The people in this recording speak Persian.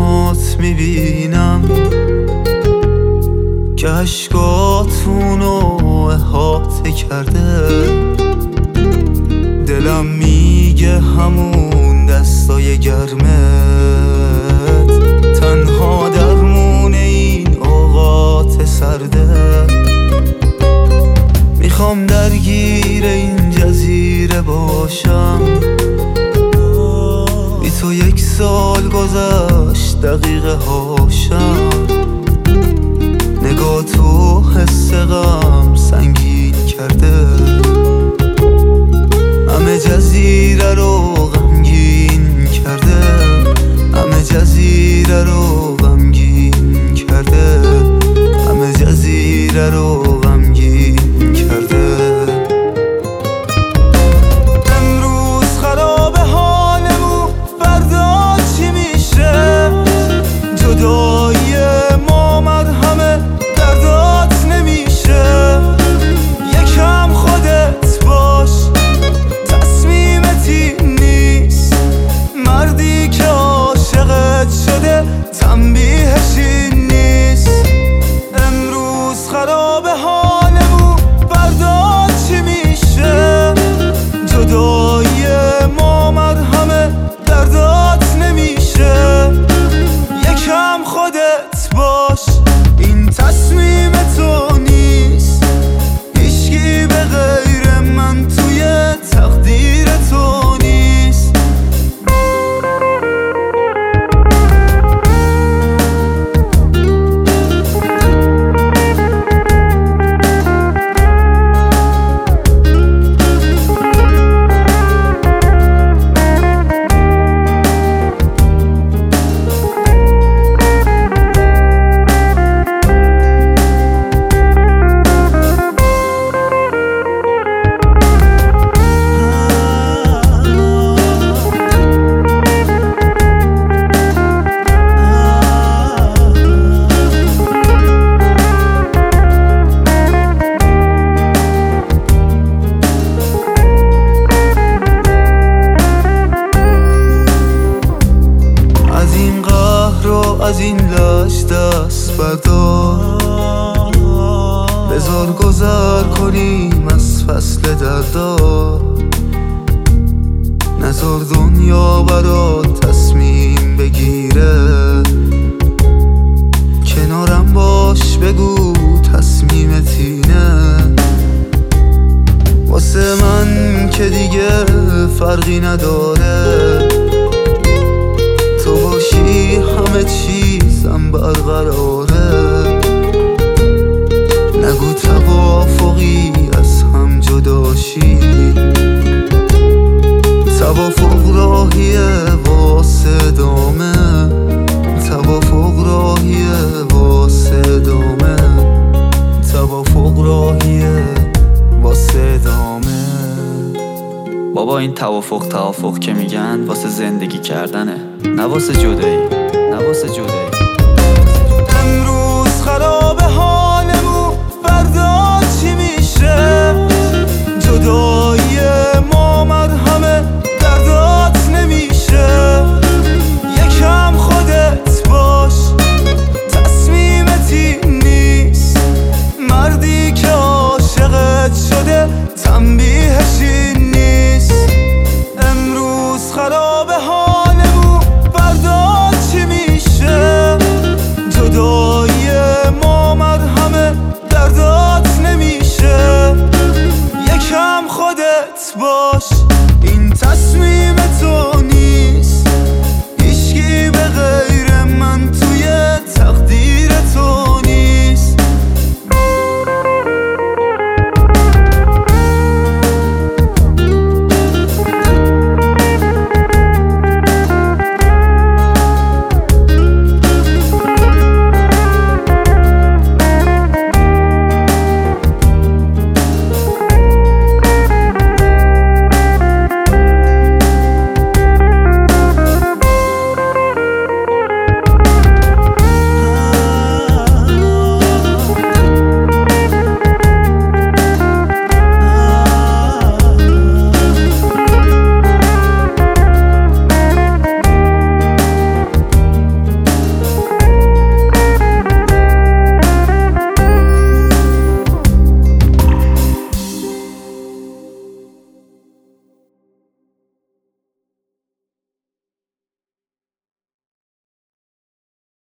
چشمات میبینم که عشقاتونو احاطه کرده. دلم میگه همون دستای گرمت تنها درمون این اوقات سرده. میخوام درگیر این جزیره باشم، بی تو 1 سال گذشت دقیقه هاشم. نگاه تو حس غم سنگین کرده، همه جزیره رو غمگین کرده، همه جزیره رو غمگین کرده، همه جزیره رو غمگین کرده. امروز خراب حالمون، فردا چی میشه؟ جدایی ما مرهمه دردات نمیشه. یکم خودت باش، تصمیمتی نیست. مردی که عاشقت شده تنبیهش این نیست. امروز خراب حالمون، فردا چی میشه؟ جدایی ما مرهمه دردات نمیشه. یکم خودت باش، این تصمیم تو نیست. هیچکی به غیر من توی تقدیر تو نیست. از این لاش دست بردار، بذار گذر کنیم از فصل دردا. نذار دنیا برات تصمیم بگیره، کنارم باش بگو تصمیمت اینه. واسه من که دیگه فرقی نداره، تو باشی همه چیزم برقراره. نگو توافقی از هم جداشی، توافق راهیه واسه دامه، توافق راهیه واسه دامه، توافق راهیه واسه دامه. بابا این توافق که میگن واسه زندگی کردنه، نه واسه جدایی.